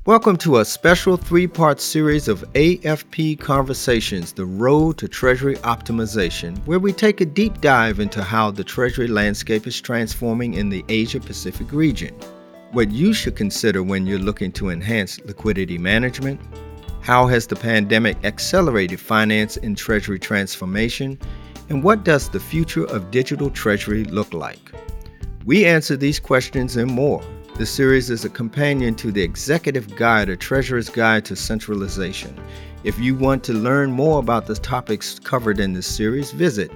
Welcome to a special three-part series of AFP Conversations, The Road to Treasury Optimization, where we take a deep dive into how the Treasury landscape is transforming in the Asia-Pacific region, what you should consider when you're looking to enhance liquidity management, how has the pandemic accelerated finance and Treasury transformation, and what does the future of digital Treasury look like? We answer these questions and more. This series is a companion to the Executive Guide, A Treasurer's Guide to Centralization. If you want to learn more about the topics covered in this series, visit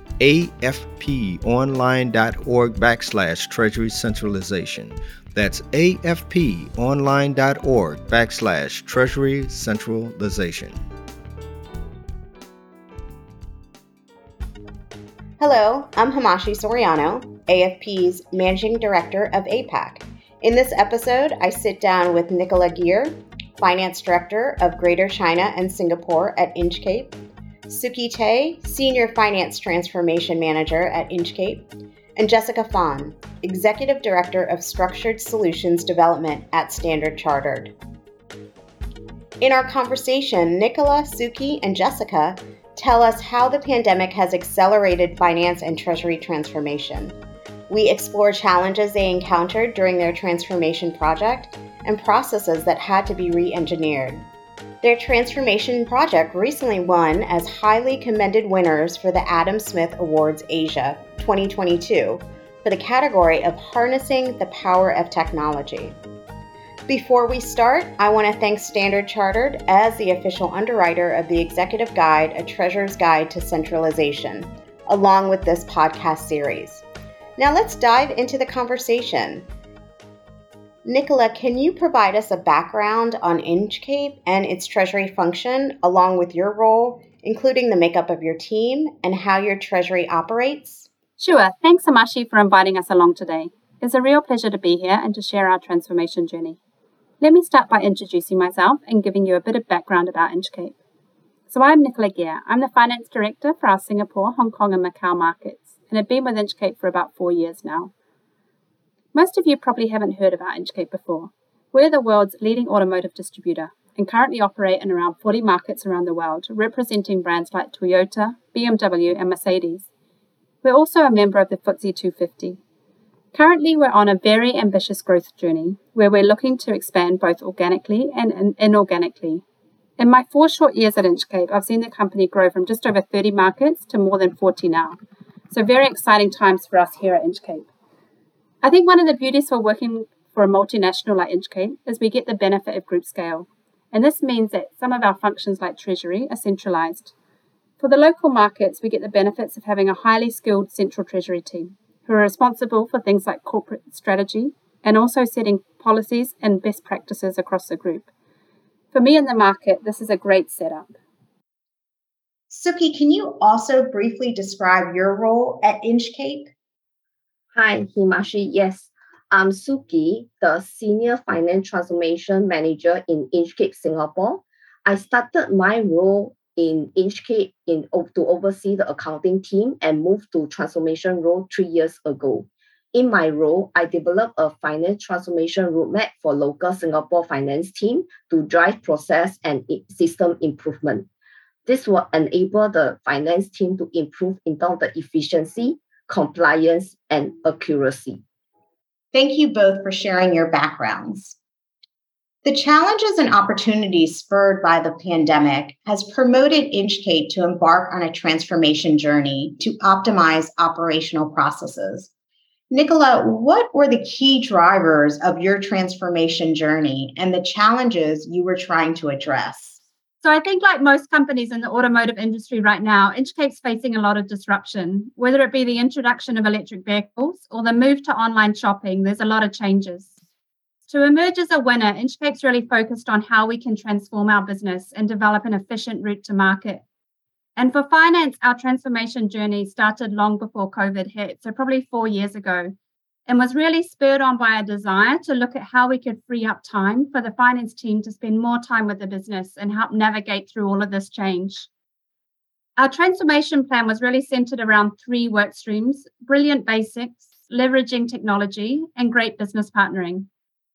afponline.org/Treasury Centralization. That's afponline.org/Treasury Centralization. Hello, I'm Hamashi Soriano, AFP's Managing Director of APAC. In this episode, I sit down with Nicola Gear, Finance Director of Greater China and Singapore at Inchcape, Suki Tay, Senior Finance Transformation Manager at Inchcape, and Jessica Fan, Executive Director of Structured Solutions Development at Standard Chartered. In our conversation, Nicola, Suki, and Jessica tell us how the pandemic has accelerated finance and treasury transformation. We explore challenges they encountered during their transformation project and processes that had to be re-engineered. Their transformation project recently won as highly commended winners for the Adam Smith Awards Asia 2022 for the category of Harnessing the Power of Technology. Before we start, I want to thank Standard Chartered as the official underwriter of the Executive Guide, A Treasurer's Guide to Centralization, along with this podcast series. Now let's dive into the conversation. Nicola, can you provide us a background on Inchcape and its treasury function, along with your role, including the makeup of your team and how your treasury operates? Sure. Thanks, Hamashi, for inviting us along today. It's a real pleasure to be here and to share our transformation journey. Let me start by introducing myself and giving you a bit of background about Inchcape. So I'm Nicola Gear. I'm the Finance Director for our Singapore, Hong Kong and Macau markets, and have been with Inchcape for about 4 years now. Most of you probably haven't heard about Inchcape before. We're the world's leading automotive distributor and currently operate in around 40 markets around the world, representing brands like Toyota, BMW and Mercedes. We're also a member of the FTSE 250. Currently, we're on a very ambitious growth journey where we're looking to expand both organically and inorganically. In my 4 short years at Inchcape, I've seen the company grow from just over 30 markets to more than 40 now. So very exciting times for us here at Inchcape. I think one of the beauties for working for a multinational like Inchcape is we get the benefit of group scale. And this means that some of our functions like treasury are centralized. For the local markets, we get the benefits of having a highly skilled central treasury team who are responsible for things like corporate strategy and also setting policies and best practices across the group. For me in the market, this is a great setup. Suki, can you also briefly describe your role at Inchcape? Hi, Himashi. Yes, I'm Suki, the Senior Finance Transformation Manager in Inchcape Singapore. I started my role in Inchcape to oversee the accounting team and moved to transformation role 3 years ago. In my role, I developed a finance transformation roadmap for local Singapore finance team to drive process and system improvement. This will enable the finance team to improve in terms of the efficiency, compliance, and accuracy. Thank you both for sharing your backgrounds. The challenges and opportunities spurred by the pandemic has promoted Inchcape to embark on a transformation journey to optimize operational processes. Nicola, what were the key drivers of your transformation journey and the challenges you were trying to address? So I think like most companies in the automotive industry right now, Inchcape's facing a lot of disruption, whether it be the introduction of electric vehicles or the move to online shopping. There's a lot of changes. To emerge as a winner, Inchcape's really focused on how we can transform our business and develop an efficient route to market. And for finance, our transformation journey started long before COVID hit, so probably 4 years ago, and was really spurred on by a desire to look at how we could free up time for the finance team to spend more time with the business and help navigate through all of this change. Our transformation plan was really centered around 3 work streams: brilliant basics, leveraging technology, and great business partnering.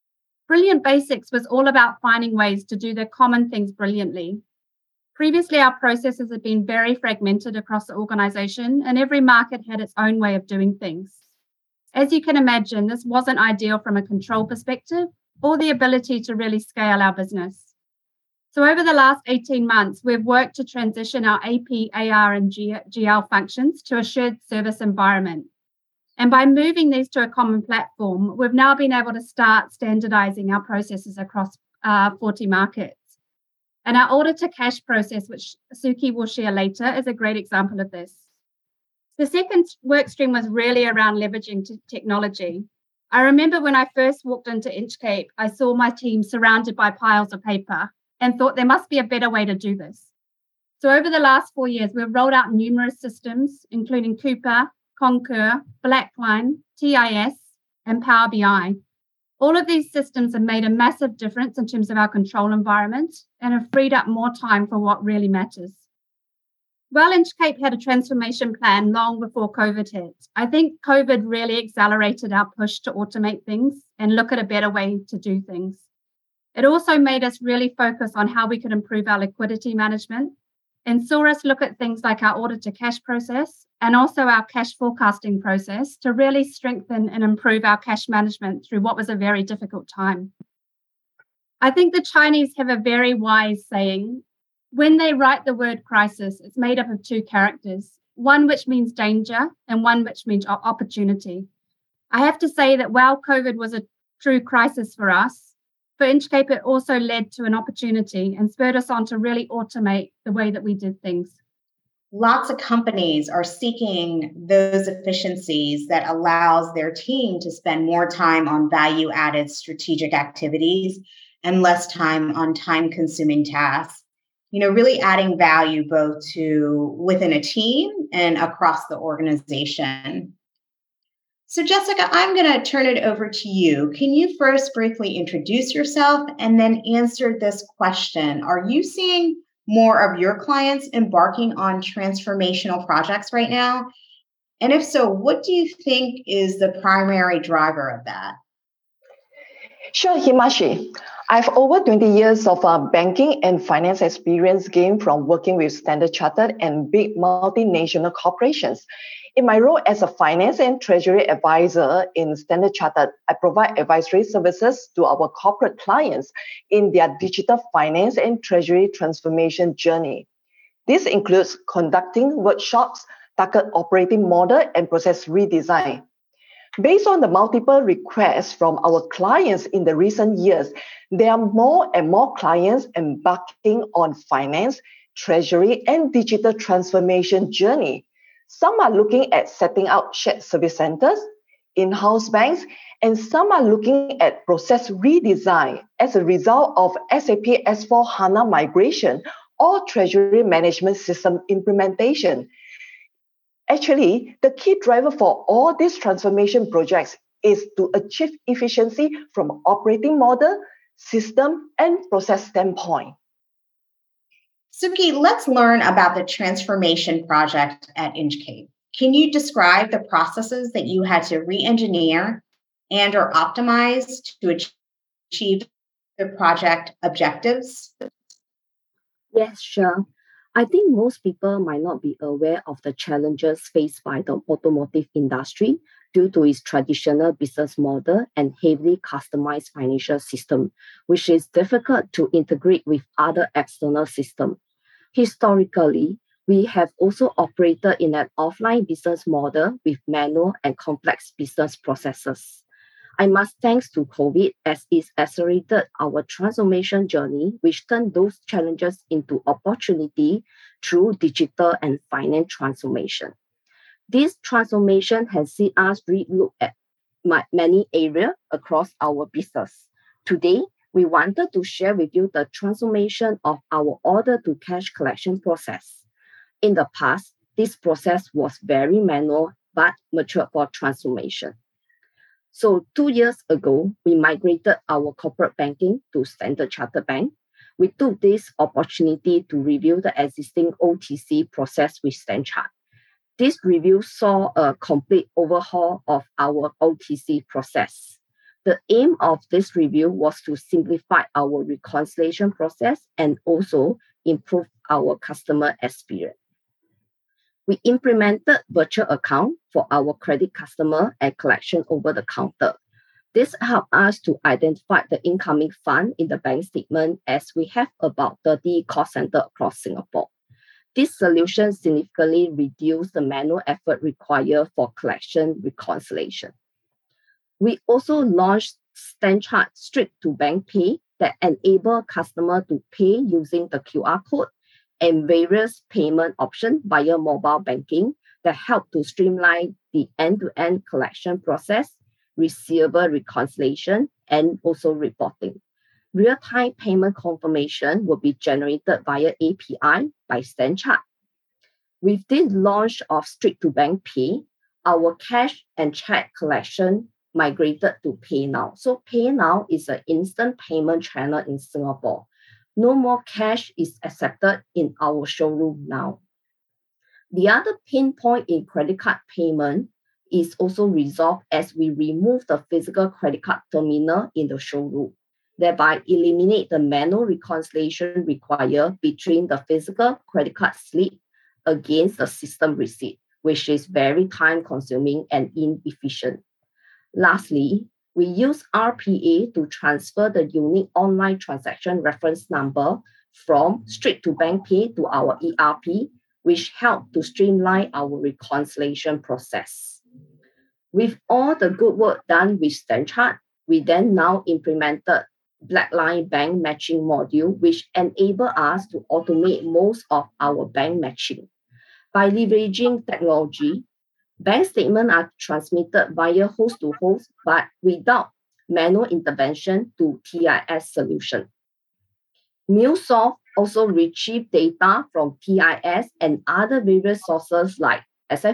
Brilliant Basics was all about finding ways to do the common things brilliantly. Previously, our processes had been very fragmented across the organization, and every market had its own way of doing things. As you can imagine, this wasn't ideal from a control perspective or the ability to really scale our business. So over the last 18 months, we've worked to transition our AP, AR, and GL functions to a shared service environment. And by moving these to a common platform, we've now been able to start standardizing our processes across 40 markets. And our order to cash process, which Suki will share later, is a great example of this. The second work stream was really around leveraging technology. I remember when I first walked into Inchcape, I saw my team surrounded by piles of paper and thought there must be a better way to do this. So over the last 4 years, we've rolled out numerous systems, including Coupa, Concur, Blackline, TIS, and Power BI. All of these systems have made a massive difference in terms of our control environment and have freed up more time for what really matters. Well, Inchcape had a transformation plan long before COVID hit. I think COVID really accelerated our push to automate things and look at a better way to do things. It also made us really focus on how we could improve our liquidity management and saw us look at things like our order to cash process and also our cash forecasting process to really strengthen and improve our cash management through what was a very difficult time. I think the Chinese have a very wise saying. When they write the word crisis, it's made up of two characters, one which means danger and one which means opportunity. I have to say that while COVID was a true crisis for us, for Inchcape, it also led to an opportunity and spurred us on to really automate the way that we did things. Lots of companies are seeking those efficiencies that allows their team to spend more time on value-added strategic activities and less time on time-consuming tasks. Really adding value both to within a team and across the organization. So Jessica, I'm going to turn it over to you. Can you first briefly introduce yourself and then answer this question? Are you seeing more of your clients embarking on transformational projects right now? And if so, what do you think is the primary driver of that? Sure, Himashi. I have over 20 years of banking and finance experience gained from working with Standard Chartered and big multinational corporations. In my role as a finance and treasury advisor in Standard Chartered, I provide advisory services to our corporate clients in their digital finance and treasury transformation journey. This includes conducting workshops, target operating model, and process redesign. Based on the multiple requests from our clients in the recent years, there are more and more clients embarking on finance, treasury, and digital transformation journey. Some are looking at setting up shared service centers, in-house banks, and some are looking at process redesign as a result of SAP S/4HANA migration or treasury management system implementation. Actually, the key driver for all these transformation projects is to achieve efficiency from operating model, system, and process standpoint. Suki, let's learn about the transformation project at Inchcape. Can you describe the processes that you had to re-engineer and or optimize to achieve the project objectives? Yes, sure. I think most people might not be aware of the challenges faced by the automotive industry due to its traditional business model and heavily customized financial system, which is difficult to integrate with other external systems. Historically, we have also operated in an offline business model with manual and complex business processes. I must thanks to COVID as it accelerated our transformation journey, which turned those challenges into opportunity through digital and finance transformation. This transformation has seen us relook at many areas across our business. Today, we wanted to share with you the transformation of our order to cash collection process. In the past, this process was very manual but mature for transformation. So 2 years ago, we migrated our corporate banking to Standard Chartered Bank. We took this opportunity to review the existing OTC process with StanChart. This review saw a complete overhaul of our OTC process. The aim of this review was to simplify our reconciliation process and also improve our customer experience. We implemented virtual account for our credit customer and collection over the counter. This helped us to identify the incoming fund in the bank statement, as we have about 30 call centers across Singapore. This solution significantly reduced the manual effort required for collection reconciliation. We also launched StanChart Straight-to-Bank Pay that enable customers to pay using the QR code and various payment options via mobile banking that help to streamline the end-to-end collection process, receivable reconciliation, and also reporting. Real-time payment confirmation will be generated via API by StanChart. With this launch of Straight-to-Bank Pay, our cash and check collection migrated to PayNow. So PayNow is an instant payment channel in Singapore. No more cash is accepted in our showroom now. The other pain point in credit card payment is also resolved as we remove the physical credit card terminal in the showroom, thereby eliminate the manual reconciliation required between the physical credit card slip against the system receipt, which is very time-consuming and inefficient. Lastly, we use RPA to transfer the unique online transaction reference number from Straight-to-Bank Pay to our ERP, which helped to streamline our reconciliation process. With all the good work done with StanChart, we then now implemented Blackline Bank Matching module, which enable us to automate most of our bank matching. By leveraging technology, bank statements are transmitted via host-to-host, but without manual intervention to TIS solution. MuleSoft also retrieve data from TIS and other various sources like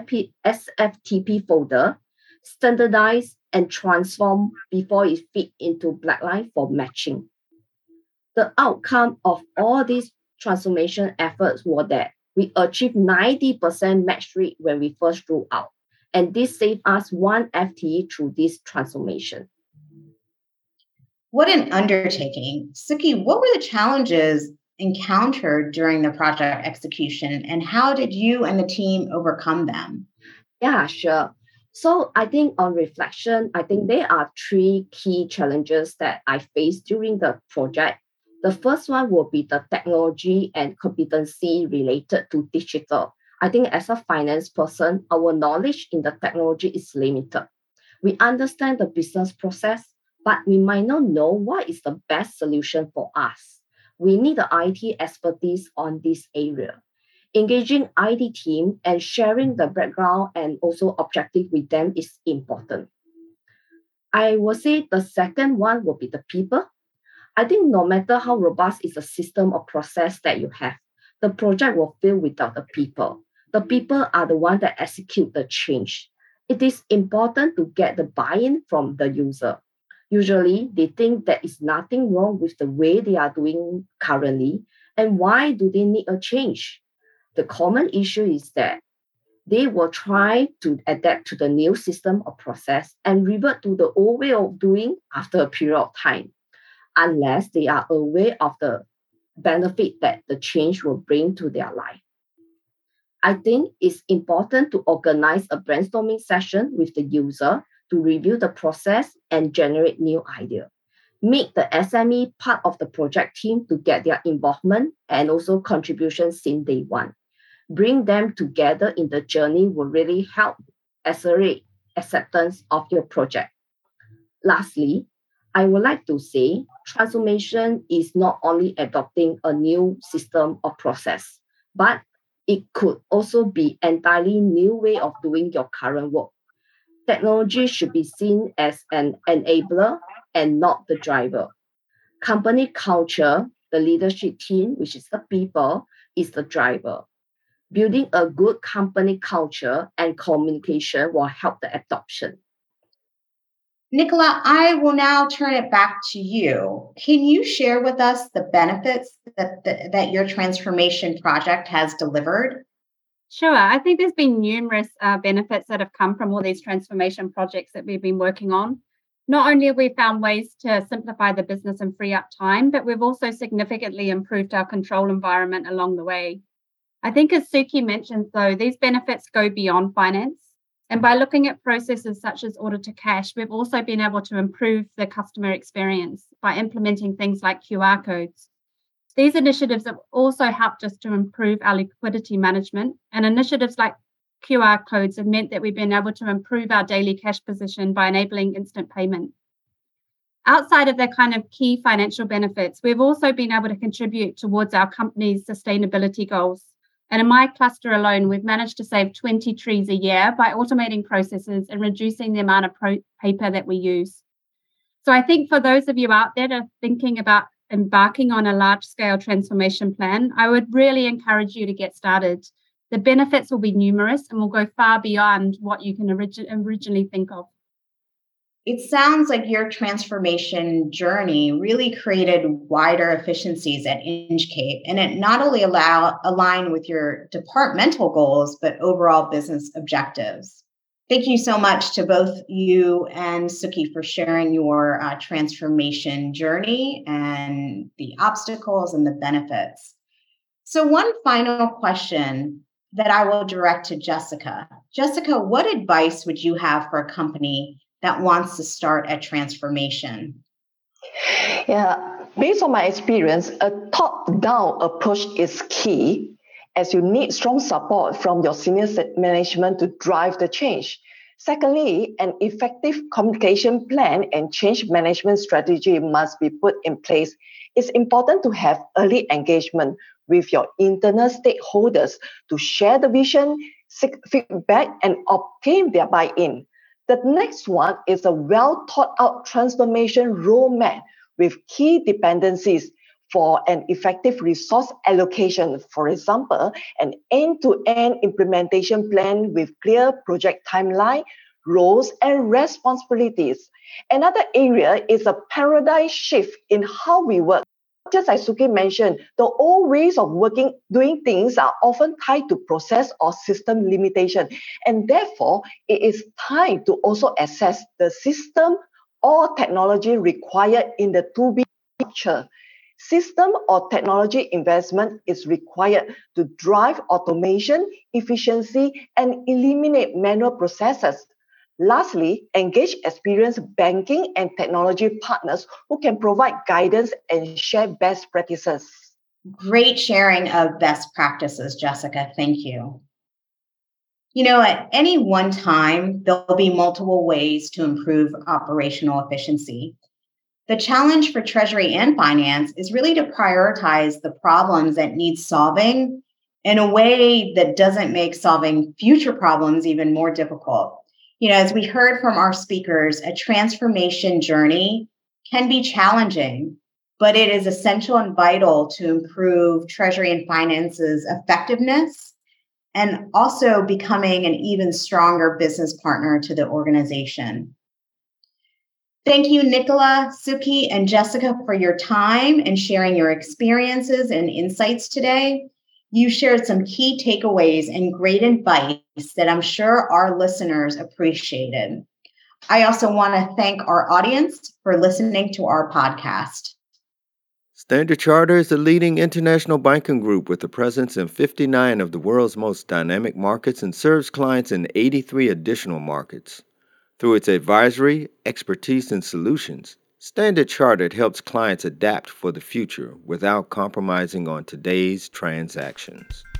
SFTP folder, standardize and transform before it fit into Blackline for matching. The outcome of all these transformation efforts was that we achieved 90% match rate when we first rolled out. And this saved us 1 FTE through this transformation. What an undertaking. Suki, what were the challenges encountered during the project execution, and how did you and the team overcome them? Yeah, sure. So I think on reflection, I think there are 3 key challenges that I faced during the project. The first one will be the technology and competency related to digital. I think as a finance person, our knowledge in the technology is limited. We understand the business process, but we might not know what is the best solution for us. We need the IT expertise on this area. Engaging IT team and sharing the background and also objective with them is important. I will say the second one will be the people. I think no matter how robust is the system or process that you have, the project will fail without the people. The people are the ones that execute the change. It is important to get the buy-in from the user. Usually, they think there is nothing wrong with the way they are doing currently, and why do they need a change? The common issue is that they will try to adapt to the new system or process and revert to the old way of doing after a period of time, unless they are aware of the benefit that the change will bring to their life. I think it's important to organize a brainstorming session with the user to review the process and generate new ideas. Make the SME part of the project team to get their involvement and also contributions since day one. Bring them together in the journey will really help accelerate acceptance of your project. Lastly, I would like to say transformation is not only adopting a new system or process, but it could also be entirely new way of doing your current work. Technology should be seen as an enabler and not the driver. Company culture, the leadership team, which is the people, is the driver. Building a good company culture and communication will help the adoption. Nicola, I will now turn it back to you. Can you share with us the benefits that your transformation project has delivered? Sure. I think there's been numerous benefits that have come from all these transformation projects that we've been working on. Not only have we found ways to simplify the business and free up time, but we've also significantly improved our control environment along the way. I think, as Suki mentioned, though, these benefits go beyond finance. And by looking at processes such as order to cash, we've also been able to improve the customer experience by implementing things like QR codes. These initiatives have also helped us to improve our liquidity management, and initiatives like QR codes have meant that we've been able to improve our daily cash position by enabling instant payment. Outside of the kind of key financial benefits, we've also been able to contribute towards our company's sustainability goals. And in my cluster alone, we've managed to save 20 trees a year by automating processes and reducing the amount of paper that we use. So I think for those of you out there that are thinking about embarking on a large-scale transformation plan, I would really encourage you to get started. The benefits will be numerous and will go far beyond what you can originally think of. It sounds like your transformation journey really created wider efficiencies at Inchcape, and it not only aligned with your departmental goals, but overall business objectives. Thank you so much to both you and Suki for sharing your transformation journey and the obstacles and the benefits. So one final question that I will direct to Jessica. Jessica, what advice would you have for a company that wants to start a transformation? Yeah, based on my experience, a top-down approach is key, as you need strong support from your senior management to drive the change. Secondly, an effective communication plan and change management strategy must be put in place. It's important to have early engagement with your internal stakeholders to share the vision, seek feedback, and obtain their buy-in. The next one is a well-thought-out transformation roadmap with key dependencies for an effective resource allocation. For example, an end-to-end implementation plan with clear project timeline, roles, and responsibilities. Another area is a paradigm shift in how we work. Just as Suki mentioned, the old ways of doing things are often tied to process or system limitation. And therefore, it is time to also assess the system or technology required in the to-be future. System or technology investment is required to drive automation, efficiency, and eliminate manual processes. Lastly, engage experienced banking and technology partners who can provide guidance and share best practices. Great sharing of best practices, Jessica. Thank you. At any one time, there'll be multiple ways to improve operational efficiency. The challenge for Treasury and Finance is really to prioritize the problems that need solving in a way that doesn't make solving future problems even more difficult. As we heard from our speakers, a transformation journey can be challenging, but it is essential and vital to improve Treasury and Finance's effectiveness and also becoming an even stronger business partner to the organization. Thank you, Nicola, Suki, and Jessica for your time and sharing your experiences and insights today. You shared some key takeaways and great advice that I'm sure our listeners appreciated. I also want to thank our audience for listening to our podcast. Standard Chartered is a leading international banking group with a presence in 59 of the world's most dynamic markets and serves clients in 83 additional markets. Through its advisory, expertise, and solutions, Standard Chartered helps clients adapt for the future without compromising on today's transactions.